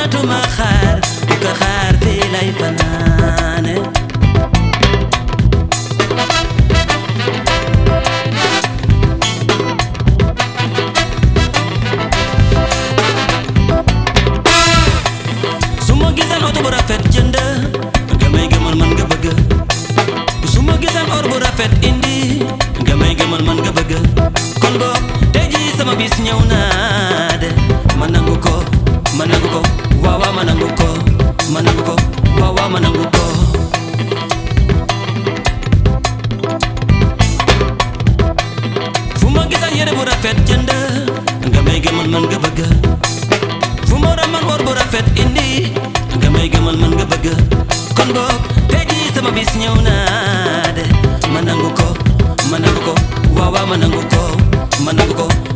mënatuma xaar di ko xaar fii lay fanaane su ma gisaan oto bu rafet jënd nga may gëmal man nga bëgg su ma gisaan or bu rafet indi nga may gëmal man nga bëgg kon boog tey jii sama bis ñëw naa de ma nangu ko waaw waaw ma nangu ko waaw waaw ma nangu ko fu ma gisaan yére bu rafet jënd nga may gëmal man nga bëgg fu ma raman or bu rafet indi nga may gëmal man nga bëgg kon boog tey jii sama bis ñëw naa de ma nangu ko waaw waaw ma nangu ko